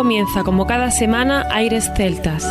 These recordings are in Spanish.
comienza, como cada semana, Aires Celtas.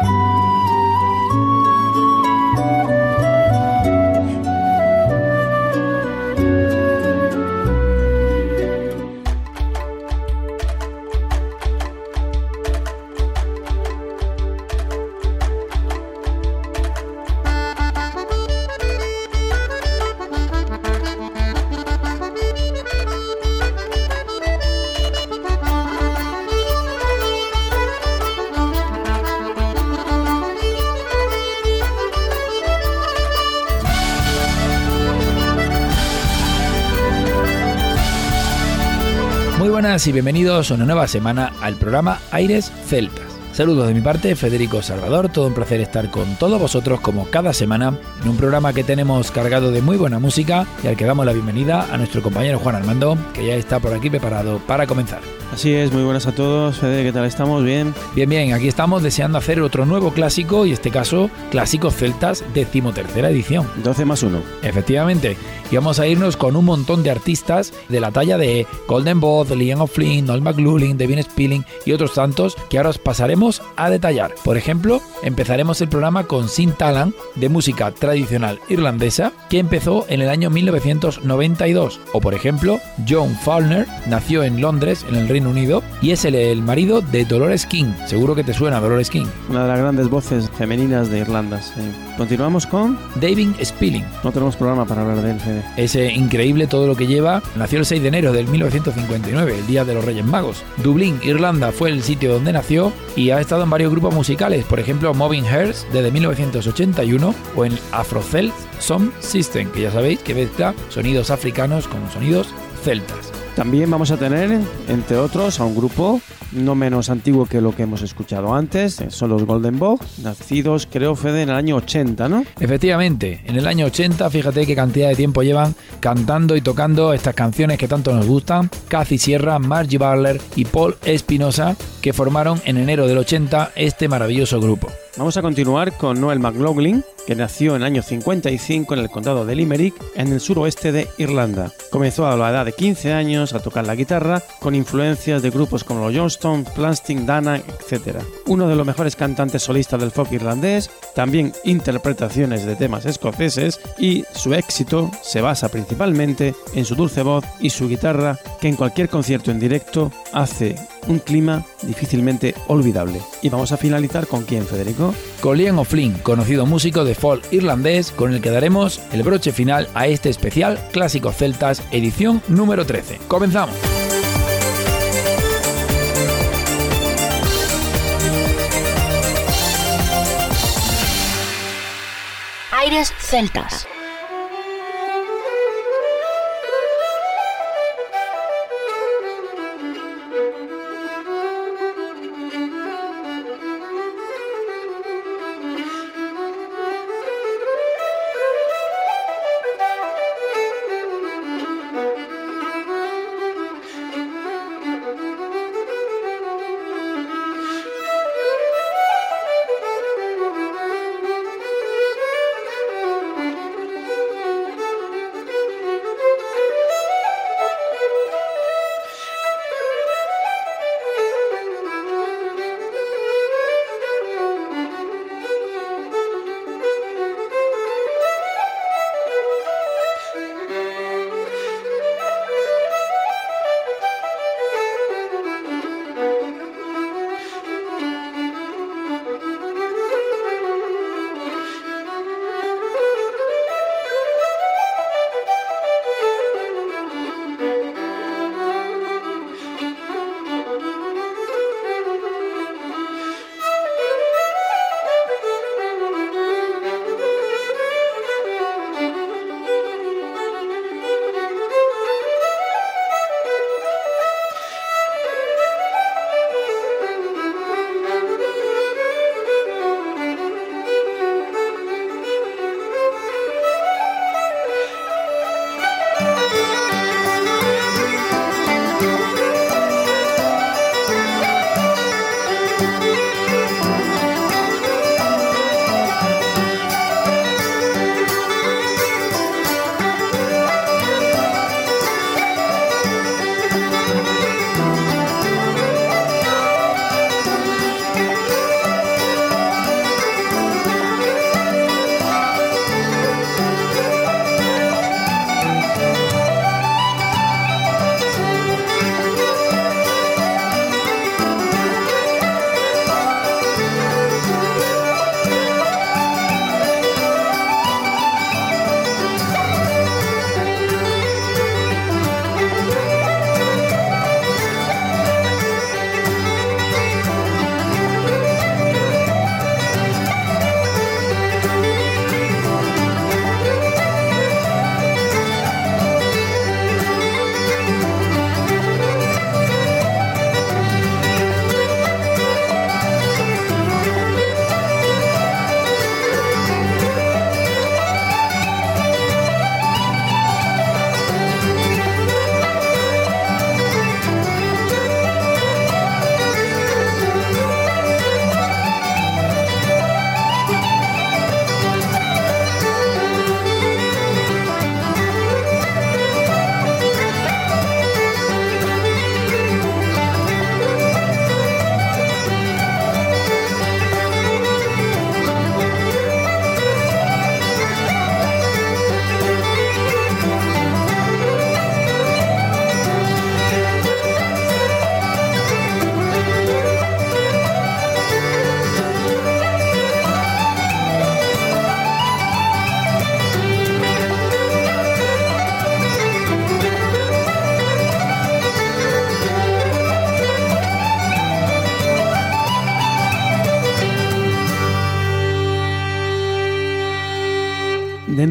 Muy buenas y bienvenidos a una nueva semana al programa Aires Celtas. Saludos de mi parte, Federico Salvador, todo un placer estar con todos vosotros como cada semana en un programa que tenemos cargado de muy buena música y al que damos la bienvenida a nuestro compañero Juan Armando, que ya está por aquí preparado para comenzar. Así es, muy buenas a todos. Fede, ¿qué tal estamos? ¿Bien? Bien, aquí estamos deseando hacer otro nuevo clásico y este caso, Clásicos Celtas, 13ª edición. 12 más 1. Efectivamente, y vamos a irnos con un montón de artistas de la talla de Golden Bough, Liam O'Flynn, Noel McLaughlin, Devin Spilling y otros tantos que ahora os pasaremos a detallar. Por ejemplo, empezaremos el programa con Sin Talent, de música tradicional irlandesa, que empezó en el año 1992. O por ejemplo, John Fowler nació en Londres, en el Reino Unido, y es el marido de Dolores King. Seguro que te suena Dolores King. Una de las grandes voces femeninas de Irlanda. Sí. Continuamos con Devin Spilling. No tenemos programa para hablar de él, Fede. Es increíble todo lo que lleva. Nació el 6 de enero del 1959, el Día de los Reyes Magos. Dublín, Irlanda, fue el sitio donde nació y ha estado en varios grupos musicales, por ejemplo Moving Hearts desde 1981 o en Afro-Celt Sound System, que ya sabéis que mezcla sonidos africanos con sonidos celtas. También vamos a tener, entre otros, a un grupo no menos antiguo que lo que hemos escuchado antes. Son los Golden Bough, nacidos, creo, Fede, en el año 80, ¿no? Efectivamente, en el año 80, fíjate qué cantidad de tiempo llevan cantando y tocando estas canciones que tanto nos gustan. Cathy Sierra, Margie Barler y Paul Espinosa, que formaron en enero del 80 este maravilloso grupo. Vamos a continuar con Noel McLaughlin, que nació en el año 55 en el condado de Limerick, en el suroeste de Irlanda. Comenzó a la edad de 15 años a tocar la guitarra, con influencias de grupos como los Johnstone, Plastic, Dana, etc. Uno de los mejores cantantes solistas del folk irlandés, también interpretaciones de temas escoceses, y su éxito se basa principalmente en su dulce voz y su guitarra, que en cualquier concierto en directo hace un clima difícilmente olvidable. Y vamos a finalizar con ¿quién, Federico? Con Liam O'Flynn, conocido músico de folk irlandés, con el que daremos el broche final a este especial Clásicos Celtas, edición número 13. ¡Comenzamos! Aires Celtas.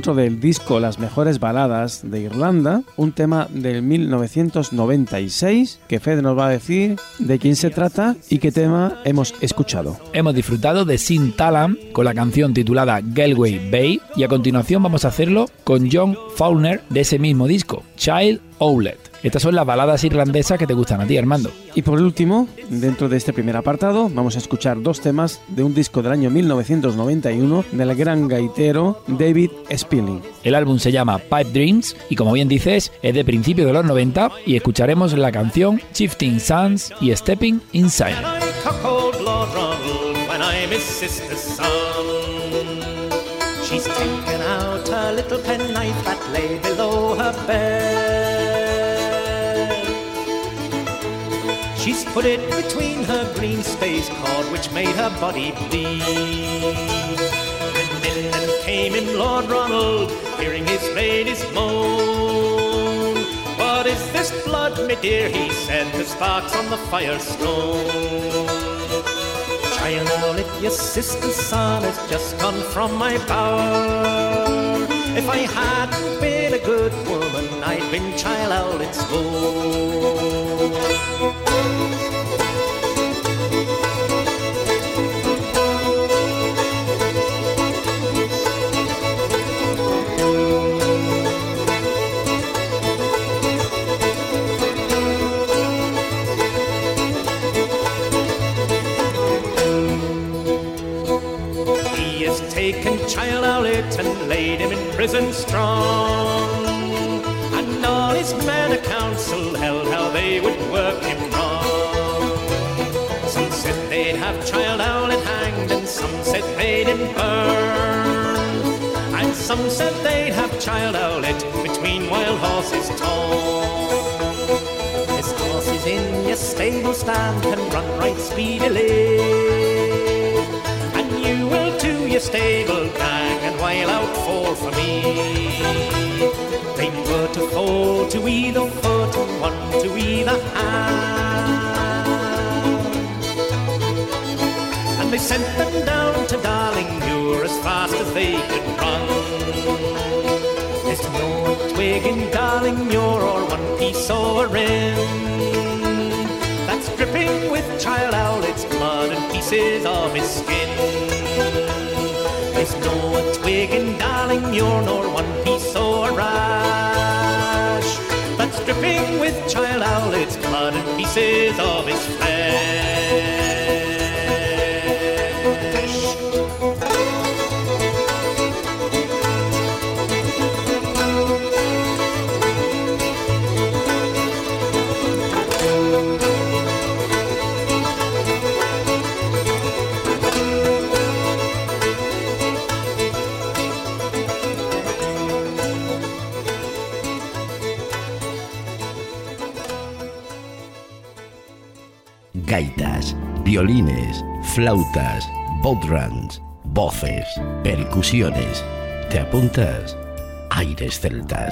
dentro del disco Las mejores baladas de Irlanda, un tema del 1996 que Fede nos va a decir de quién se trata y qué tema hemos escuchado. Hemos disfrutado de Sin Talam con la canción titulada Galway Bay y a continuación vamos a hacerlo con John Fowler de ese mismo disco, Child Owlet. Estas son las baladas irlandesas que te gustan a ti, Armando. Y por último, dentro de este primer apartado, vamos a escuchar dos temas de un disco del año 1991 del gran gaitero David Spilling. El álbum se llama Pipe Dreams y, como bien dices, es de principios de los 90 y escucharemos la canción Shifting Sands y Stepping Inside. She's taken out a little penknife that lay below her bed. She's put it between her green space cord, which made her body bleed. And in then came in Lord Ronald, hearing his lady's moan. What is this blood, me dear, he said, the sparks on the firestone. Child Owlet, your sister's son has just gone from my bower. If I hadn't been a good woman, I'd been Child Owlet's foe. Taken Child Owlet and laid him in prison strong, and all his men a council held how they would work him wrong. Some said they'd have Child Owlet hanged, and some said they'd him burned, and some said they'd have Child Owlet between wild horses torn. His horses in your stable stand can run right speedily, and you will to your stable gang and while out fall for me. They were to fall to either foot and one to either hand, and they sent them down to Darlingmuir as fast as they could run. There's no twig in Darlingmuir or one piece or a rim that's dripping with Child Owlet's blood and pieces of his skin. There's no twig in Darlingmuir nor one piece or a rash that's dripping with Child Owlet's blood and pieces of his flesh. Gaitas, violines, flautas, bodhrans, voces, percusiones. ¿Te apuntas? Aires celtas.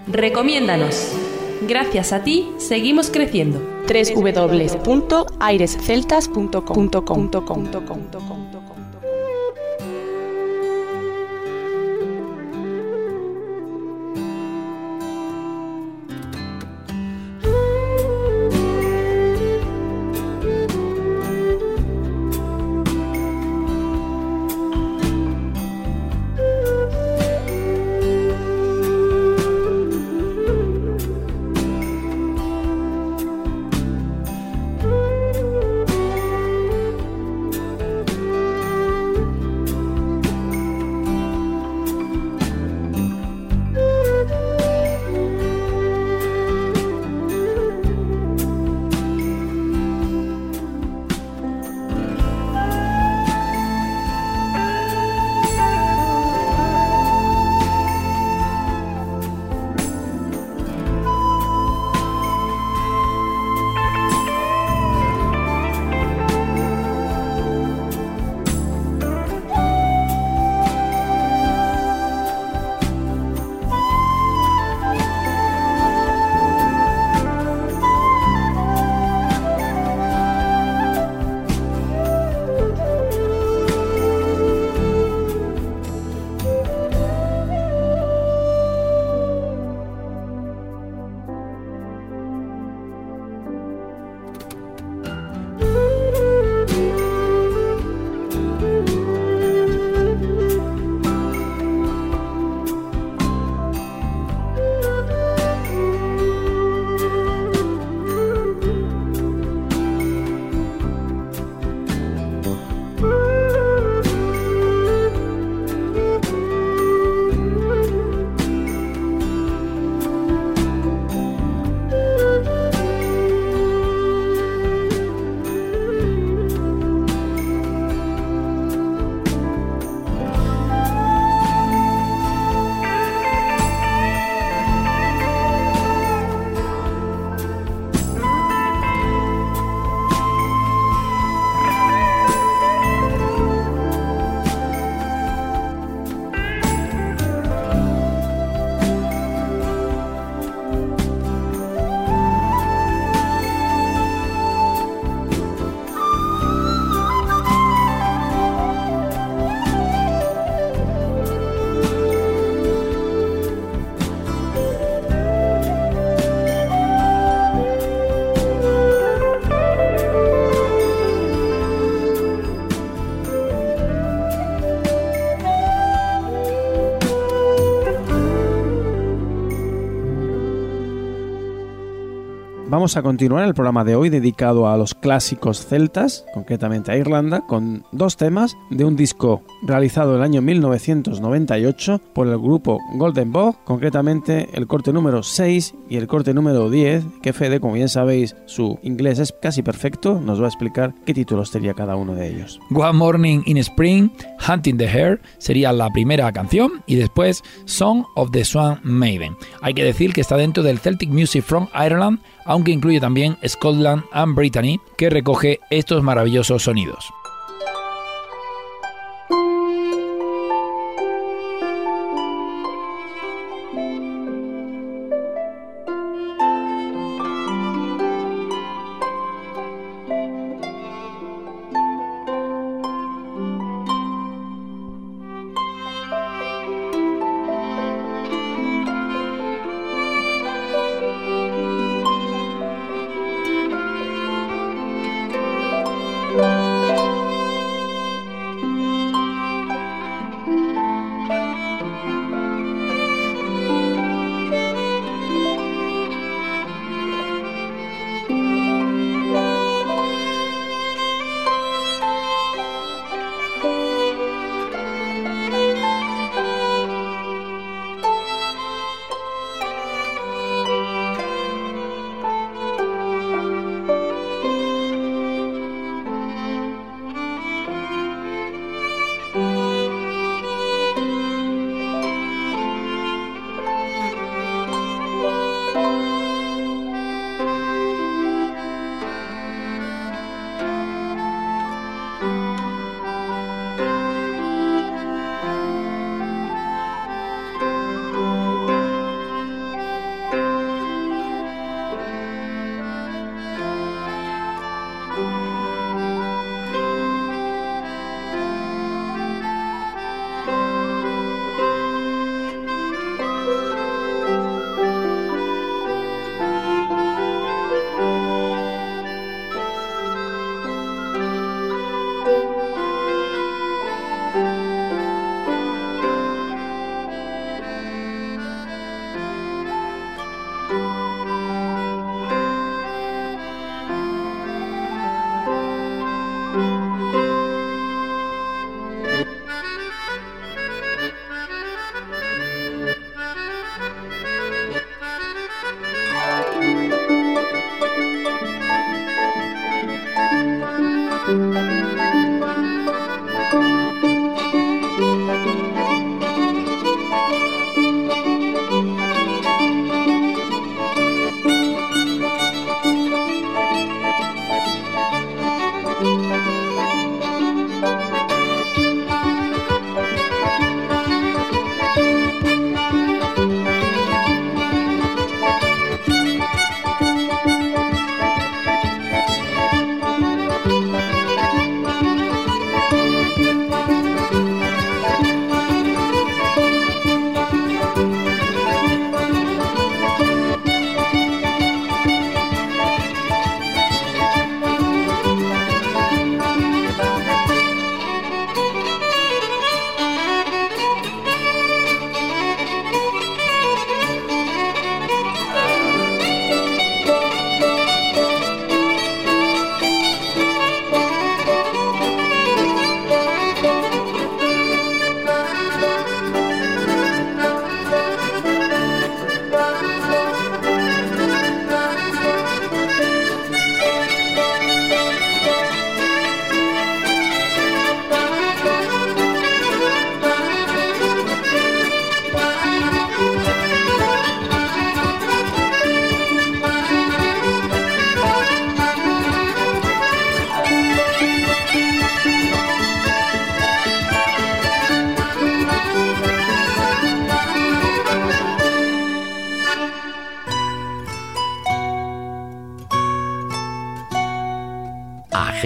Recomiéndanos. Gracias a ti seguimos creciendo. www.airesceltas.com. Vamos a continuar el programa de hoy dedicado a los clásicos celtas, concretamente a Irlanda, con dos temas de un disco realizado en el año 1998 por el grupo Golden Bough, concretamente el corte número 6 y el corte número 10, que Fede, como bien sabéis, su inglés es casi perfecto, nos va a explicar qué títulos tenía cada uno de ellos. One Morning in Spring, Hunting the Hare sería la primera canción y después Song of the Swan Maiden. Hay que decir que está dentro del Celtic Music from Ireland, aunque incluye también Scotland and Brittany, que recoge estos maravillosos sonidos.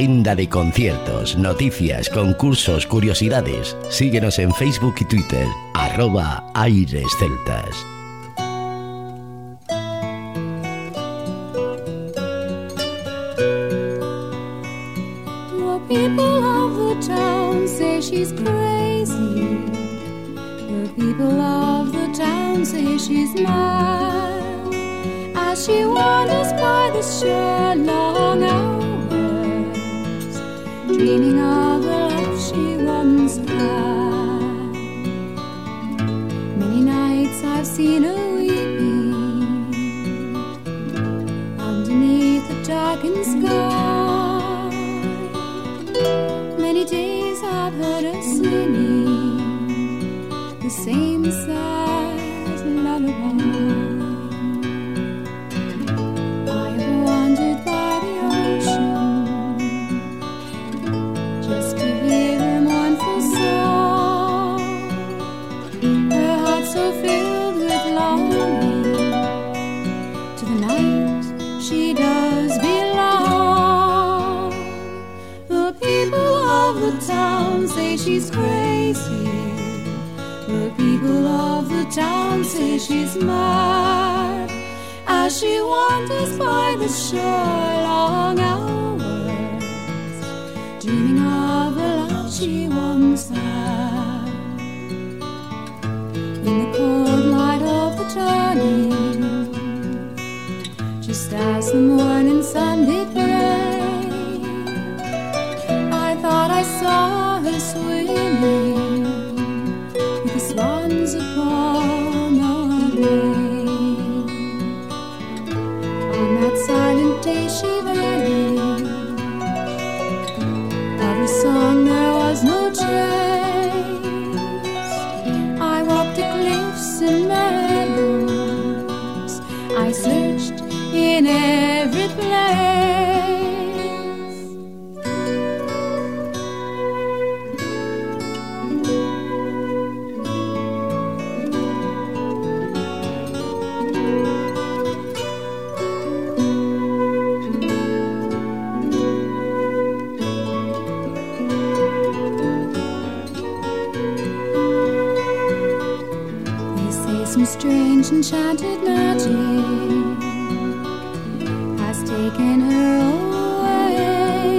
Agenda de conciertos, noticias, concursos, curiosidades. Síguenos en Facebook y Twitter, @airesceltas. People of the town say she's crazy. The people of the town say she's mad. As she wanders by the shore long hours, dreaming of the life she once had. Many nights I've seen her weeping underneath the darkened sky. Many days I've heard her singing the same sad lullaby. I have wandered by the ocean just to hear her mournful song. Her heart so filled with longing to the night she does belong. The people of the town say she's crazy. The people of the town say she's mad. As she wanders by the shore long hours, dreaming of the life she once had. In the cold light of the turning, just as the morning sun did break, I thought I saw her swimming with the swans upon the bay. On that silent day she vanished. Of her song there was no trace. I walked the cliffs and meadows, I searched in every place. They say some strange enchanted magic has taken her away,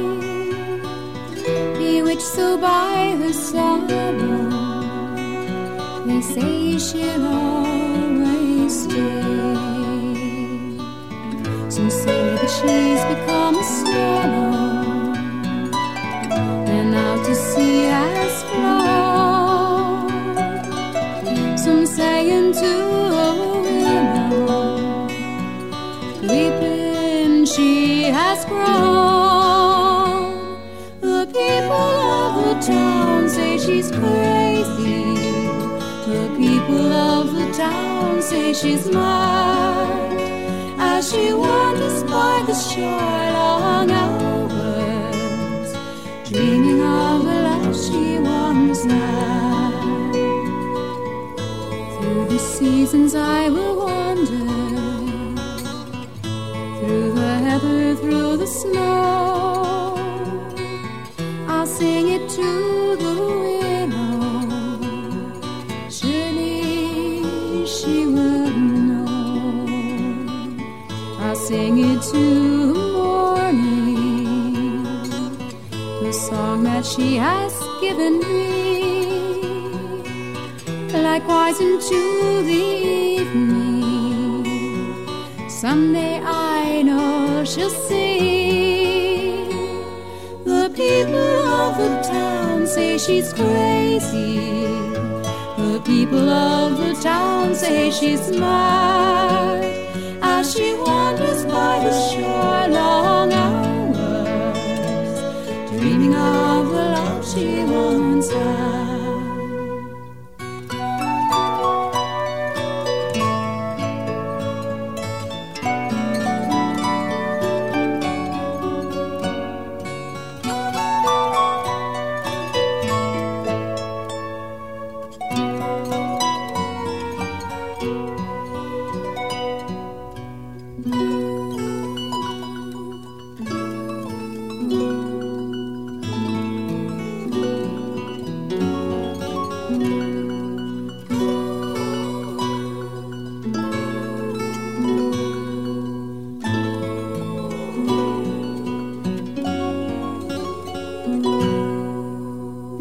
bewitched so by her sorrow. They say she'll always stay. Some say that she's become a swallow and out to sea has flown. Some say into a willow weeping she has grown. The people of the town say she's crazy. The people of the town say she's mad. As she wanders by the shore long hours, dreaming of the life she once had. Through the seasons I will wander, through the heather, through the snow. I'll sing it to the willow, surely she will know. I'll sing it to the morning, the song that she has given me. Likewise into the evening, someday I know she'll sing. The people of the town say she's crazy. The people of the town say she's mad. As she wanders by the shore long hours, dreaming of the love she once had.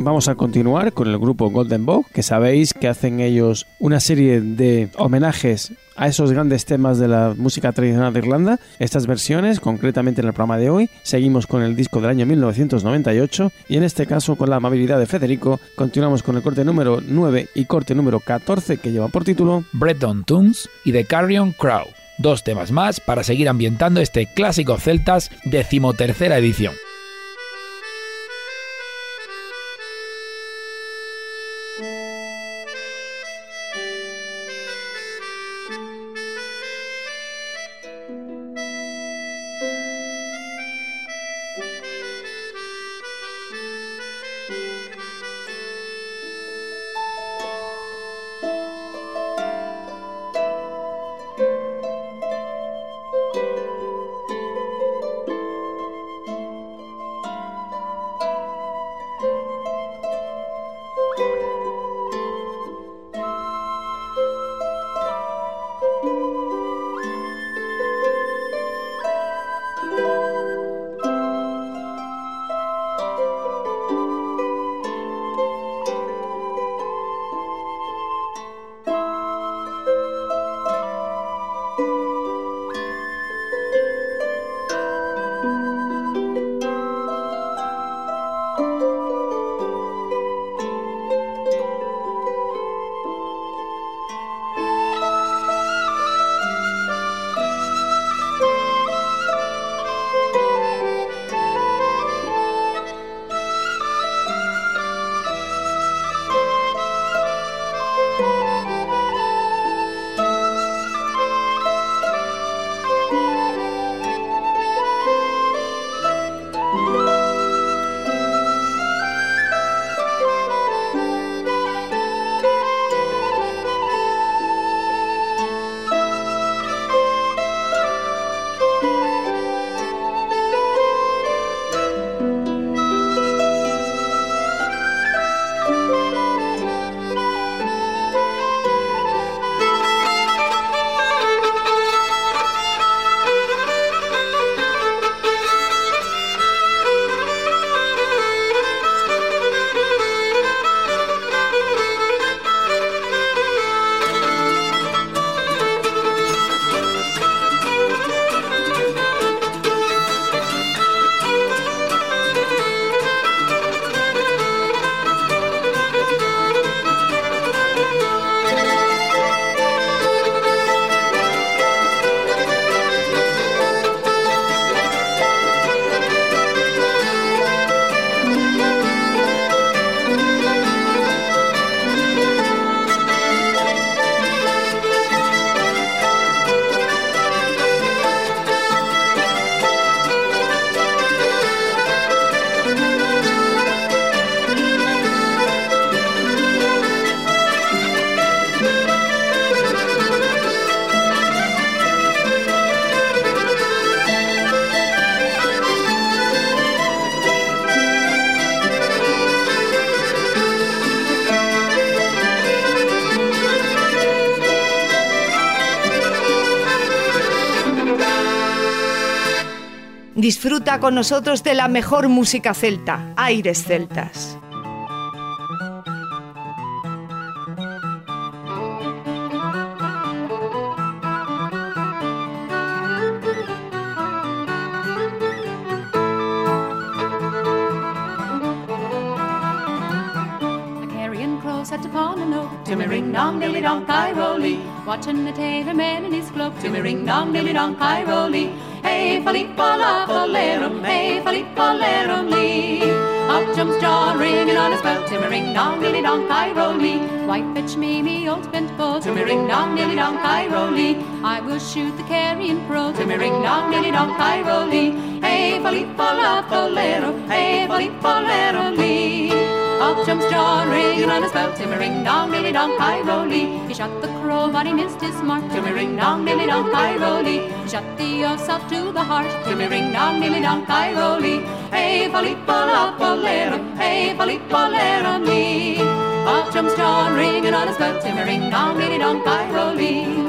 vamos a continuar con el grupo Golden Bough, que sabéis que hacen ellos una serie de homenajes a esos grandes temas de la música tradicional de Irlanda. Estas versiones, concretamente en el programa de hoy, seguimos con el disco del año 1998 y en este caso, con la amabilidad de Federico, continuamos con el corte número 9 y corte número 14, que lleva por título Breton Tunes y The Carrion Crow. 2 temas más para seguir ambientando este clásico celtas, 13ª edición. Disfruta con nosotros de la mejor música celta, Aires Celtas. Sat upon an oak, Timmy ring dong dilly dong roly, watching the tailor man in his cloak, Timmy ring dong dilly dong roly. Hey Filippo la folerum, hey Filippo lerum lee. Up jumps John ringing on his bell, Timmy ring dong dilly dong roly. Why fetch me old bent bow, Timmy ring dong dilly dong roly. I will shoot the carrion crow, Timmy ring dong dilly dong roly. Hey Filippo la folerum, hey Filippo lerum lee. Up jumps John ringing on his bell, Timmy ring dong dilly dong roly. He shot the crow but he missed his mark, Timmy ring dong dilly dong roly. He shot the ox out to the heart, Timmy ring dong dilly dong roly. Hey Filippo la folerum, hey Filippo lerum lee. Up jumps John ringing on his bell, Timmy ring dong dilly dong roly.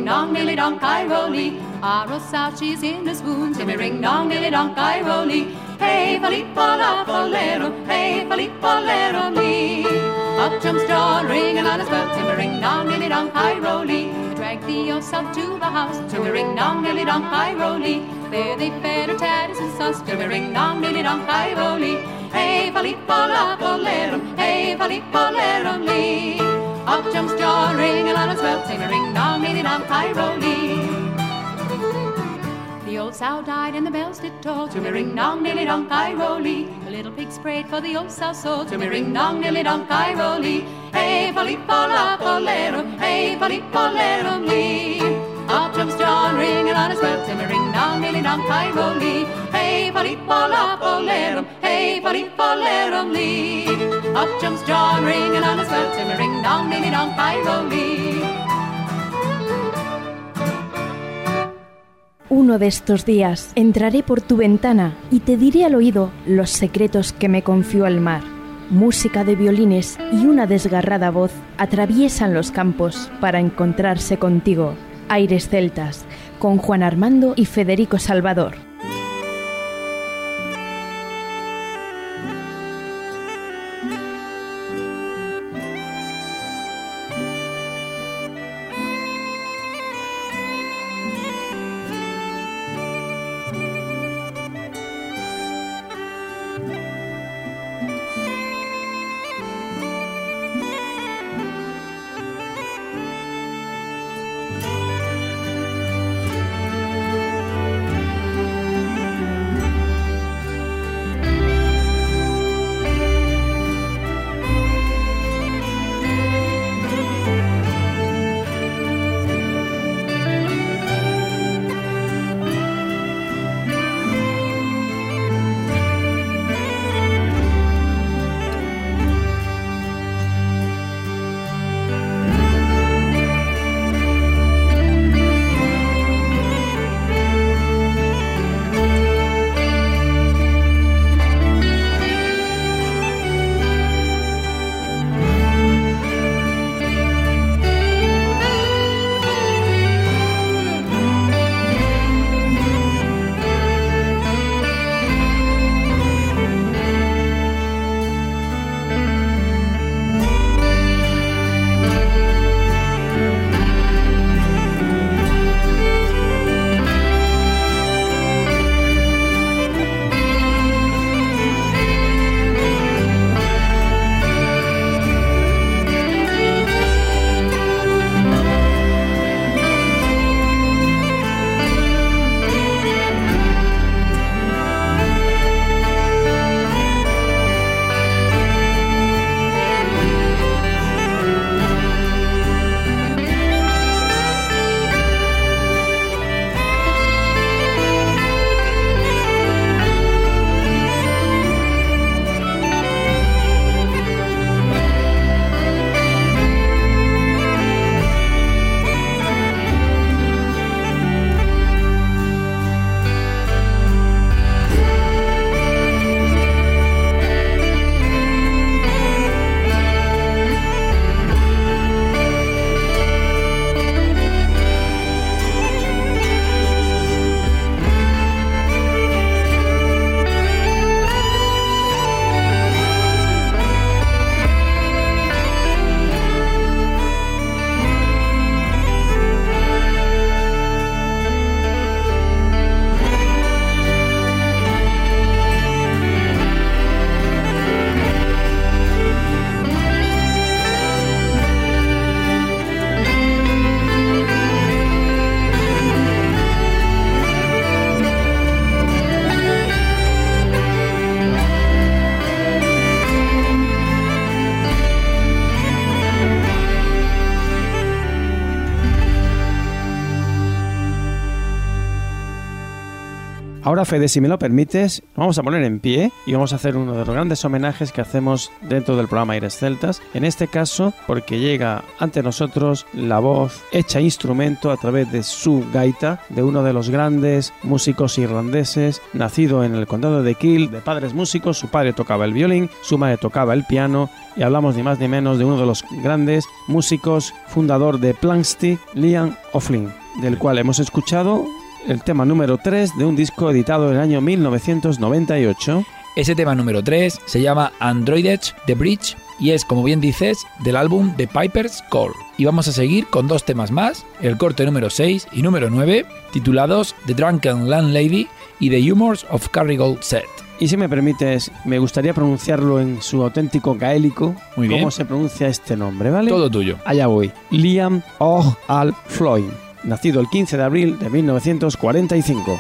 dong, dilly dong, Cairoli. Arrow south, she's in a swoon. Timmy ring dong, dilly dong, Cairoli. Hey, Filippo, bolero, hey, Filippo, me. Up jumps John, ringing on his bell. Timmy ring dong, dilly dong, Cairoli. Drag the old south to the house. Timmy ring dong, dilly dong, Cairoli. There they fed her tatters and sauce. Timmy ring dong, dilly dong, Cairoli. Hey, Filippo, bolero, hey, Filippo, me. Up jumps John, ringing on his bell. Timmy ring dong, dilly dong, Cairoli. The old sow died and the bells did toll. To me ring dong, dilly dong, Cairoli. The little pigs prayed for the old sow's soul. To me ring dong, dilly dong, Cairoli. Hey, Filippo, bolero, hey, Filippo, me. Up jumps John, ringing on his bell. To me ring dong, dilly dong, Cairoli. Hey, Filippo, bolero, hey, Filippo, me. Up jumps John, ringing on his bell. To me ring dong, dilly dong, Cairoli. Uno de estos días entraré por tu ventana y te diré al oído los secretos que me confió el mar. Música de violines y una desgarrada voz atraviesan los campos para encontrarse contigo. Aires celtas, con Juan Armando y Federico Salvador. Ahora, Fede, si me lo permites, vamos a poner en pie y vamos a hacer uno de los grandes homenajes que hacemos dentro del programa Aires Celtas. En este caso, porque llega ante nosotros la voz hecha instrumento a través de su gaita de uno de los grandes músicos irlandeses, nacido en el condado de Keel, de padres músicos. Su padre tocaba el violín, su madre tocaba el piano, y hablamos ni más ni menos de uno de los grandes músicos, fundador de Planxty, Liam O'Flynn, del cual hemos escuchado el tema número 3 de un disco editado en el año 1998. Ese tema número 3 se llama Androided The Bridge y es, como bien dices, del álbum The Piper's Call. Y vamos a seguir con 2 temas más, el corte número 6 y número 9, titulados The Drunken Landlady y The Humours of Carrigal Set. Y si me permites, me gustaría pronunciarlo en su auténtico gaélico. Muy bien. ¿Cómo se pronuncia este nombre, vale? Todo tuyo. Allá voy. Liam O'Flynn, nacido el 15 de abril de 1945.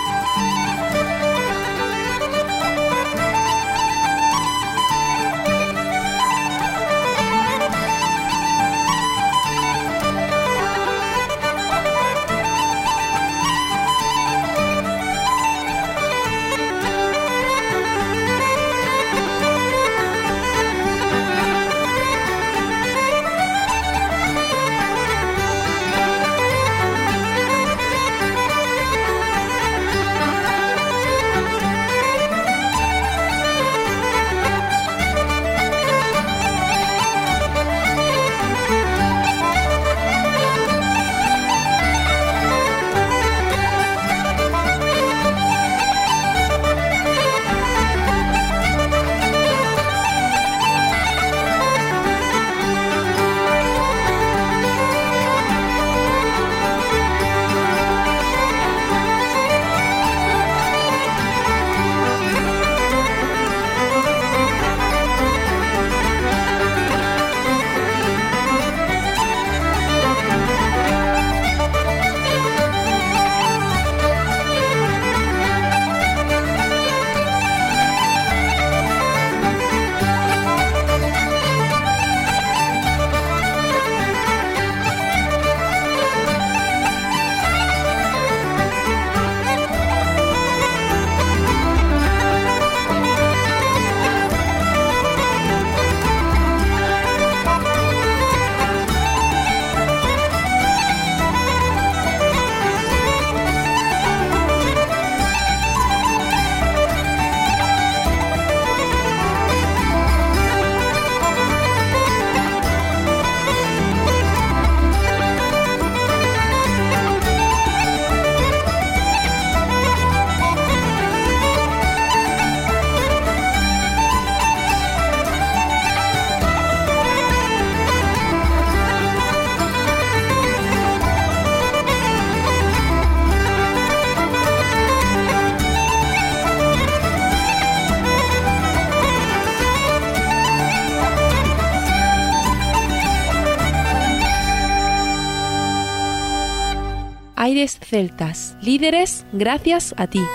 Aires Celtas, líderes gracias a ti.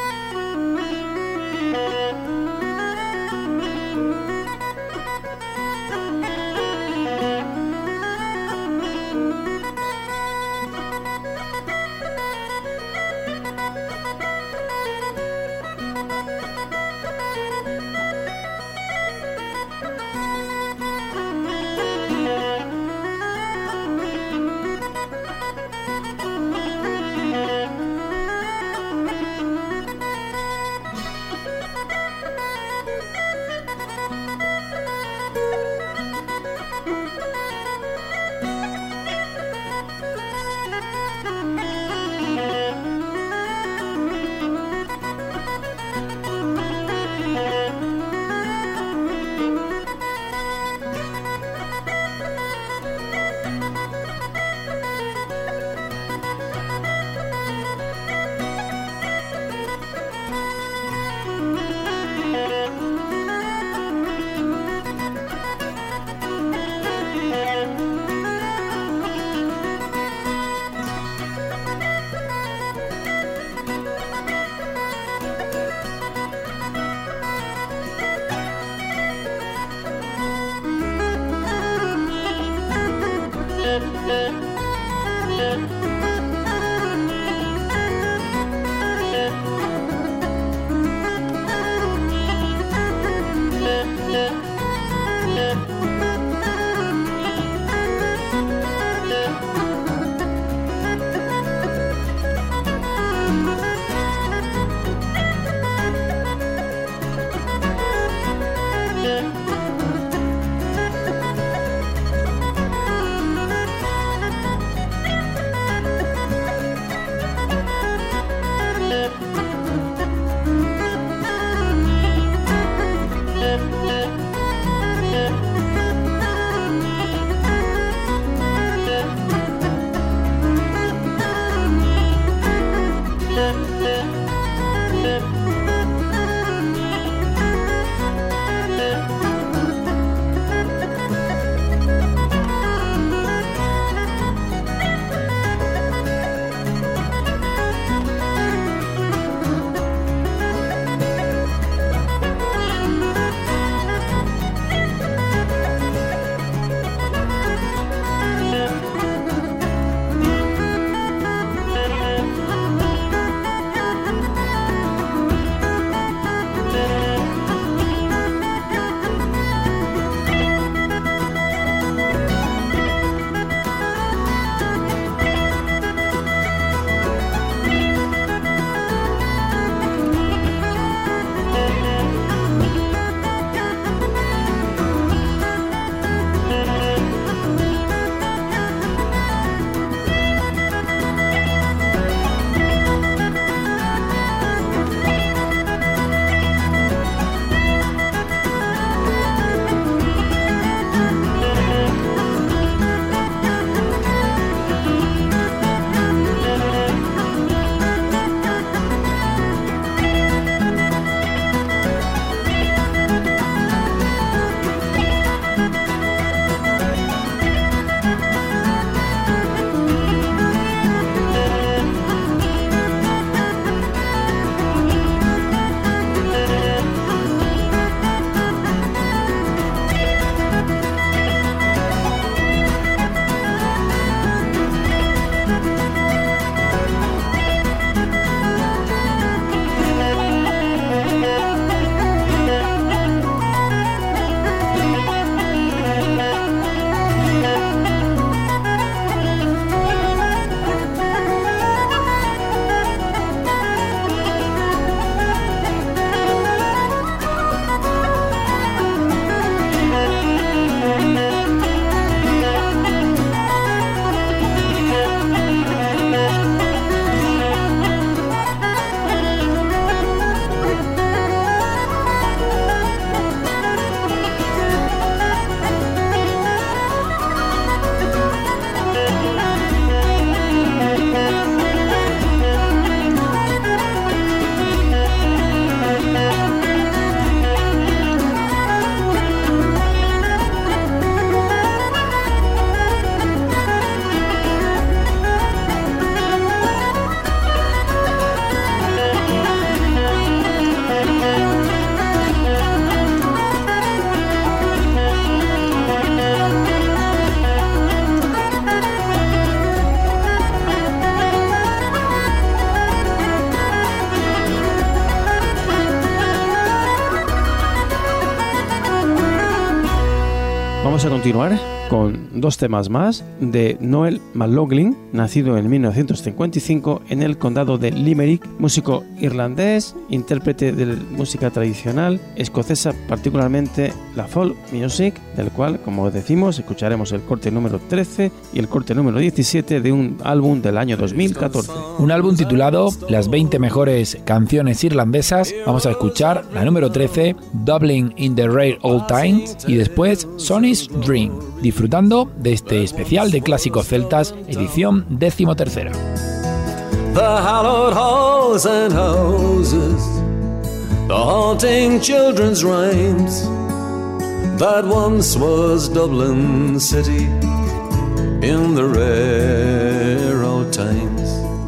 Vamos a continuar con dos temas más de Noel McLaughlin, nacido en 1955 en el condado de Limerick, músico irlandés, intérprete de música tradicional escocesa, particularmente la folk music, del cual, como decimos, escucharemos el corte número 13 y el corte número 17 de un álbum del año 2014. Un álbum titulado Las 20 mejores canciones irlandesas. Vamos a escuchar la número 13, Dublin in the Rare Old Times, y después Sonny's Dream, disfrutando de este especial de clásicos celtas, edición 13ª. The hallowed halls and houses, the haunting children's rhymes, that once was Dublin city in the rare old times.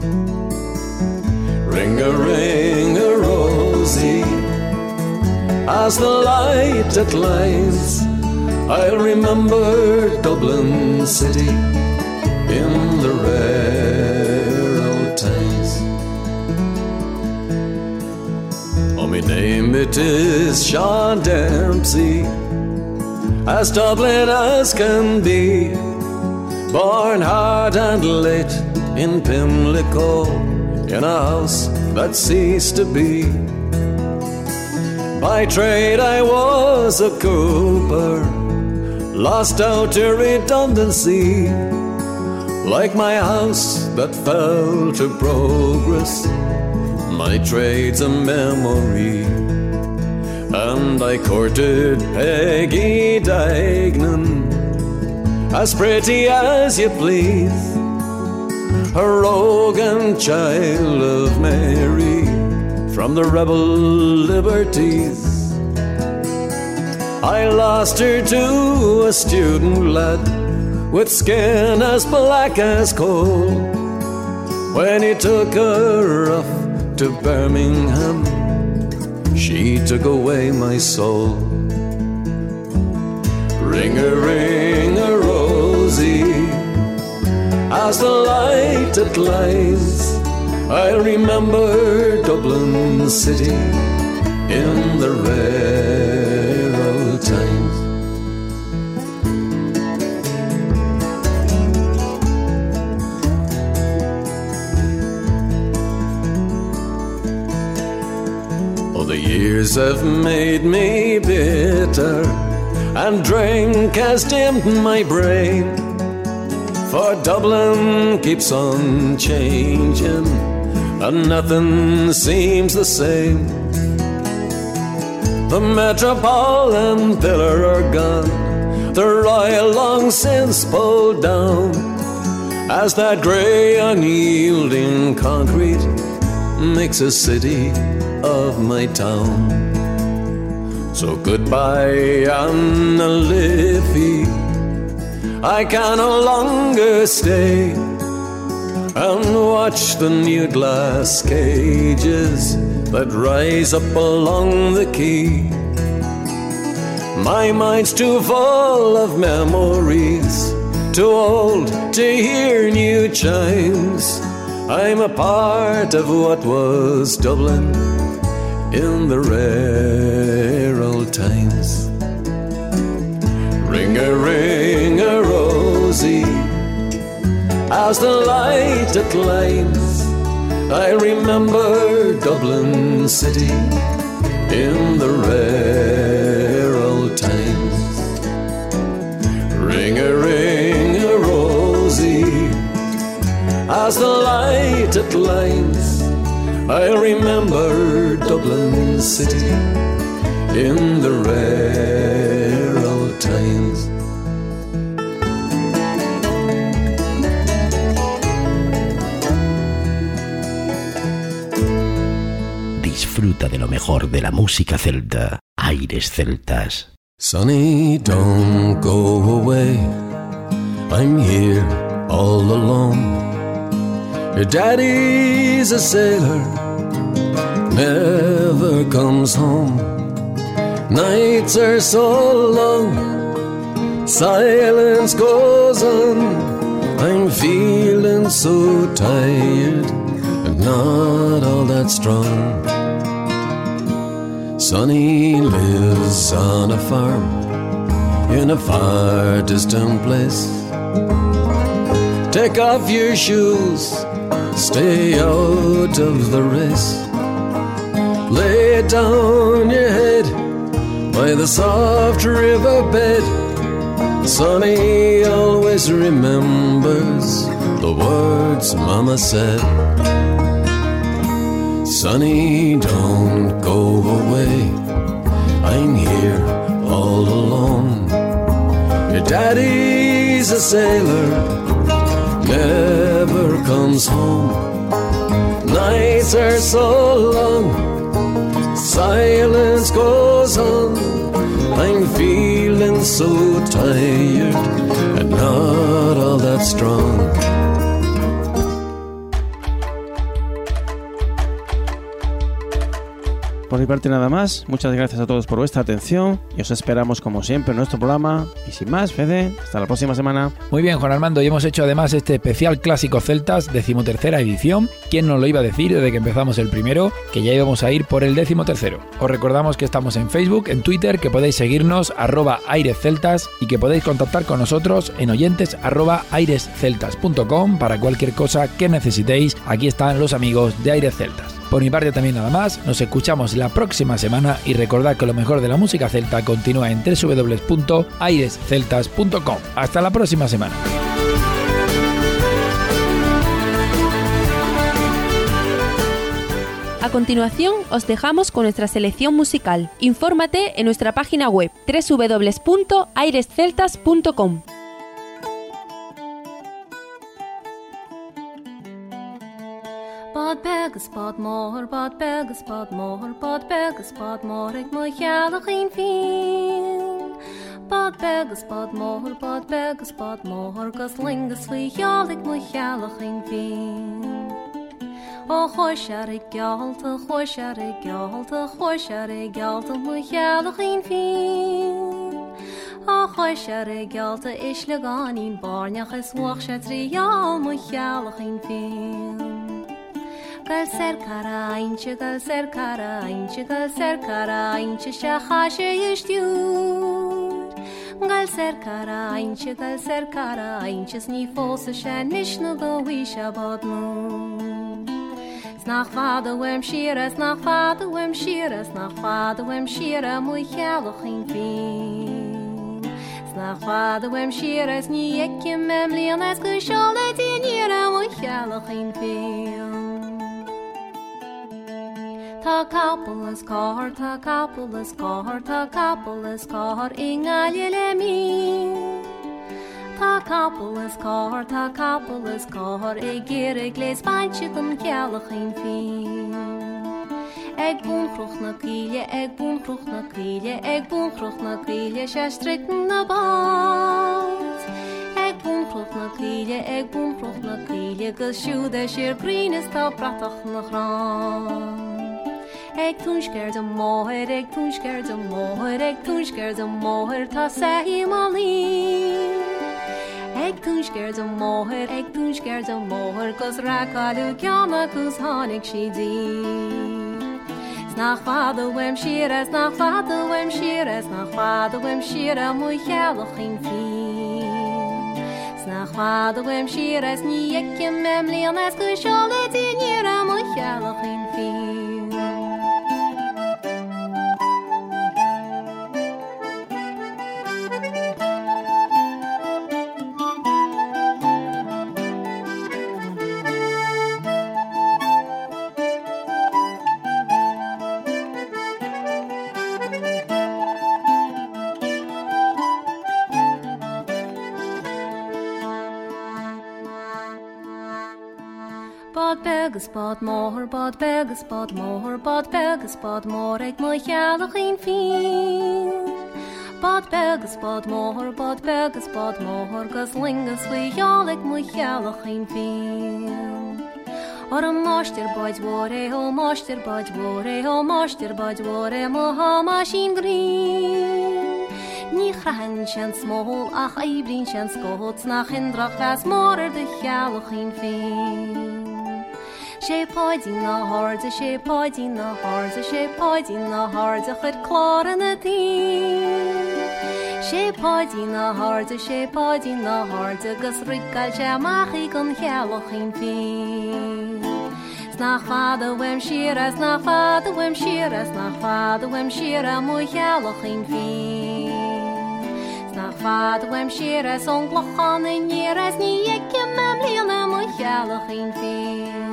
Ring-a-ring-a-rosy, as the light declines, I'll remember Dublin city in the rare old times. Oh, my name it is Sean Dempsey, as Dublin as can be, born hard and late in Pimlico, in a house that ceased to be. By trade I was a cooper, lost out to redundancy, like my house that fell to progress, my trade's a memory. And I courted Peggy Dignan, as pretty as you please, a rogue and child of Mary, from the rebel liberties. I lost her to a student lad with skin as black as coal, when he took her off to Birmingham, she took away my soul. Ring-a-ring-a-rosy, as the light declines, I'll remember Dublin city in the rare old times. Oh, the years have made me bitter, and drink has dimmed my brain, for Dublin keeps on changing, and nothing seems the same. The Metropole and Pillar are gone, the Royal long since pulled down, as that grey unyielding concrete makes a city of my town. So goodbye, Anna Liffey, I can no longer stay and watch the new glass cages that rise up along the quay. My mind's too full of memories, too old to hear new chimes. I'm a part of what was Dublin in the rare old times. Ring-a-ring-a-rosy, as the light declines, I remember Dublin city in the rare old times. Ring-a-ring-a-rosy, as the light declines, I remember Dublin city in the rare old times. Disfruta de lo mejor de la música celta. Aires celtas. Sonny, don't go away, I'm here all alone. Your daddy's a sailor, never comes home. Nights are so long, silence goes on. I'm feeling so tired and not all that strong. Sonny lives on a farm in a far distant place. Take off your shoes, stay out of the race. Lay down your head by the soft riverbed. Sonny always remembers the words Mama said. Sonny, don't go away, I'm here all alone. Your daddy's a sailor, never comes home. Nights are so long, silence goes on. I'm feeling so tired and not all that strong. Por mi parte nada más, muchas gracias a todos por vuestra atención y os esperamos como siempre en nuestro programa. Y sin más, Fede, hasta la próxima semana. Muy bien, Juan Armando, y hemos hecho además este especial Clásico Celtas, 13ª edición. ¿Quién nos lo iba a decir desde que empezamos el primero? Que ya íbamos a ir por el 13º. Os recordamos que estamos en Facebook, en Twitter, que podéis seguirnos @airesceltas y que podéis contactar con nosotros en oyentes@airesceltas.com para cualquier cosa que necesitéis. Aquí están los amigos de Aires Celtas. Por mi parte también nada más, nos escuchamos la próxima semana y recordad que lo mejor de la música celta continúa en www.airesceltas.com. Hasta la próxima semana. A continuación, os dejamos con nuestra selección musical. Infórmate en nuestra página web www.airesceltas.com. Bad begus bad mór, bad begus bad mór, bad begus bad mór, ag mo chealach ein fin. Bad begus bad mór, gus lingus fi cheal ag mo chealach ein fin. O choisiar ag gealta, choisiar ag gealta, choisiar ag gealta, mo chealach ein fin. O choisiar ag gealta is le gan ein barneach is wach se trial, mo chealach ein fin. Gal ser carainche, gal ser carainche, gal ser carainche, shachashe yishtiur. Gal ser carainche, sni fosse shanish no go wisha bodnu. Snach vader wem shira, snach vader wem shira, snach vader wem shira, muy chaloch in fin. Snach vader wem shira, sni ekim memlian as kusholet in yira, muy chaloch in fin. Ta kapeles kar, ta kapeles kar, ta kapeles kar, inga lille min. Ta kapeles kar, eg gir eg les baintje den kjallach in fin. Eg boen kroeg na kielje, eg boen kroeg na kielje, eg boen kroeg na kielje, sja strikken na baat. Eg boen kroeg na kielje, gus sjoede sjir green is ta pratach na graan. Eg tunsker de moher, eg tunsker de moher, eg tunsker de moher, ta sahi malin. Eg tunsker de moher, gus rakalu kjama kus hanik shidi. Snach vader wem shira, snach vader wem shira, snach vader wem shira, muy chaloch in fin. Snach vader wem shira, sni ekim memlian as kusholet in yira, muy chaloch in fin. Bad mór, bad begus bad mór, bad begus bad mór, ag mo chealach ein fin. Bad begus bad mór, gus lingus fi cheal ag mo chealach ein fin. Or a master bad wore, ho master bad wore, ho master bad wore, mo ha machine green. Ní chrahan sian smol, ach eibrin sian skot, nach hindrach as mór de chealach ein fin. She poidin na harde, she poidin na harde, she poidin na harde, chud chlár in a dyn. sé páidí na háde sé páidí na háde agus ricail sé amachí gon chealach in fin. Snach fada wem siras nach fada wem siras nach fada wem sira mu chealach in fin. Snach fada wem siras onglochan in nieras ní ekim mem líana mu chealach in fin.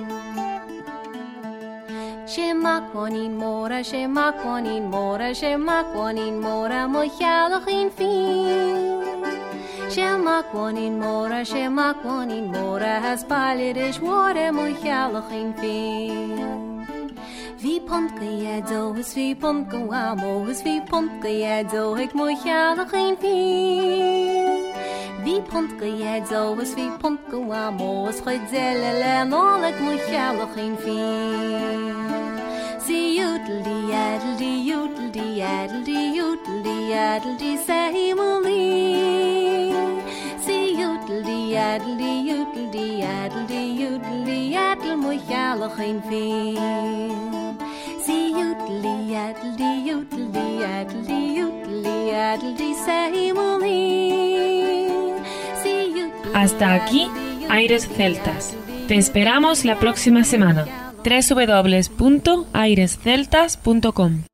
Sé macwanin mora, sé macwanin mora, sé macwanin mora, mo chealach in fin. Sé macwanin mora, has palidish wore, mo chealach in fin. Vi puntke jedo, is vi puntke wamo, is vi puntke jedo, ik mo chealach in fin. Vi puntke jedo, is vi puntke wamo, is chydzelele, nolik mo chealach in fin. See yoodly yaddly yoodly yaddly yoodly yaddly say Molly. See yoodly yaddly yoodly yaddly yoodly yaddle mo chealach in fin. See yoodly yaddly yoodly yaddly yoodly yaddly say Molly. Hasta aquí Aires Celtas. Te esperamos la próxima semana. www.airesceltas.com